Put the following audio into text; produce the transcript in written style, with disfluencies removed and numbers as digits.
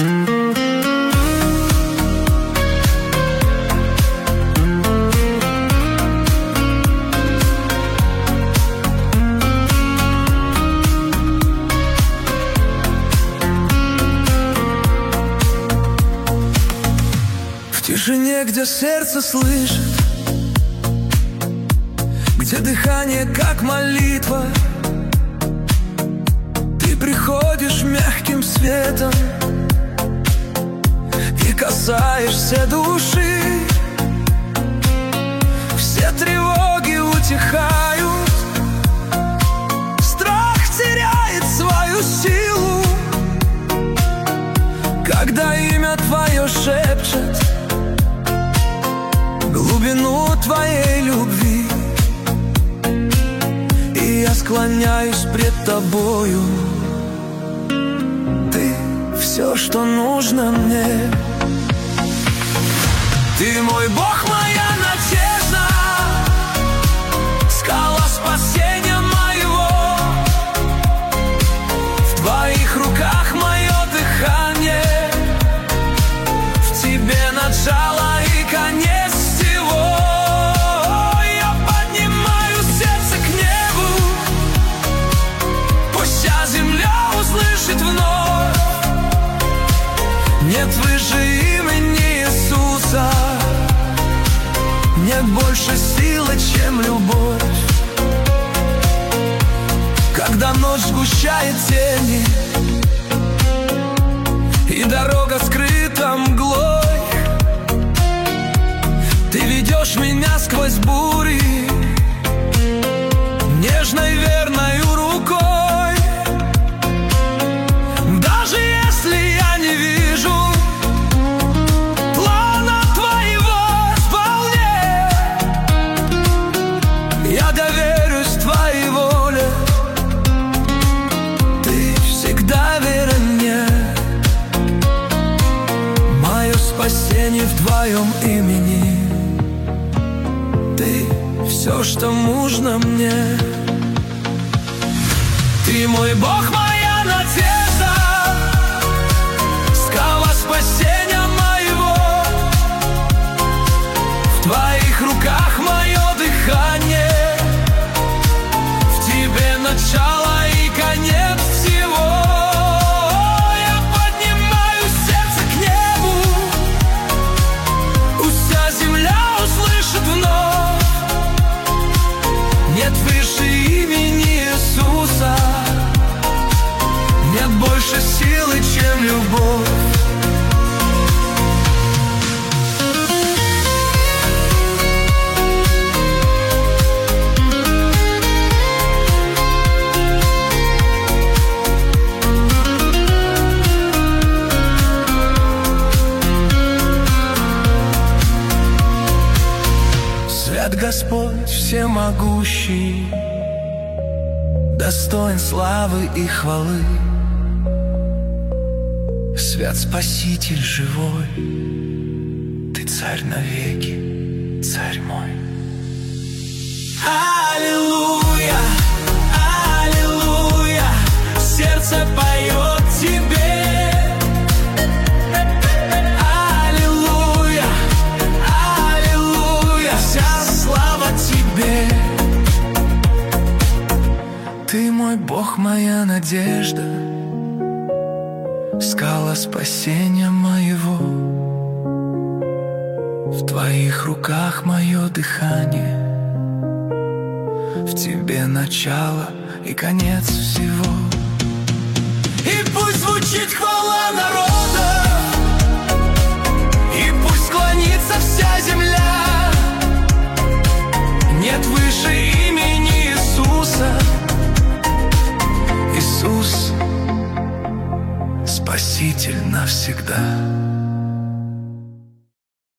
В тишине, где сердце слышит, где дыхание как молитва, ты приходишь мягким светом и касаешься души. Все тревоги утихают, страх теряет свою силу, когда имя твое шепчет глубину твоей любви, и я склоняюсь пред тобою. Ты все, что нужно мне. Ты мой Бог, моя надежда, скала спасения моего. В твоих руках мое дыхание, в тебе начало и конец всего. Я поднимаю сердце к небу, пусть вся земля услышит вновь: нет выше имени Иисуса, нет больше силы, чем любовь. Когда ночь сгущает тени и дорога скрыта мглой, ты ведешь меня сквозь бури нежной верною рукой. Даже если я не вижу плана твоего вполне, я доверюсь твоей воле. Ты всегда верен мне. Мое спасение в твоем имени. Ты все, что нужно мне. Ты мой Бог, моя надежда, скала спасения моего. В твоих руках мое дыхание, в тебе начало и конец всего. Я поднимаю сердце к небу, пусть вся земля услышит вновь: нет выше имени Иисуса, нет больше силы, чем любовь. Свят Господь всемогущий, достоин славы и хвалы. Свят Спаситель живой, ты царь навеки, царь мой. Аллилуйя, аллилуйя, сердце поет тебе. Аллилуйя, аллилуйя, вся слава тебе. Ты мой Бог, моя надежда, скала спасения моего. В твоих руках мое дыхание, в тебе начало и конец всего. И пусть звучит хвала народа, и пусть склонится вся земля. Нет выше имени Иисуса. Иисус, Спаситель навсегда.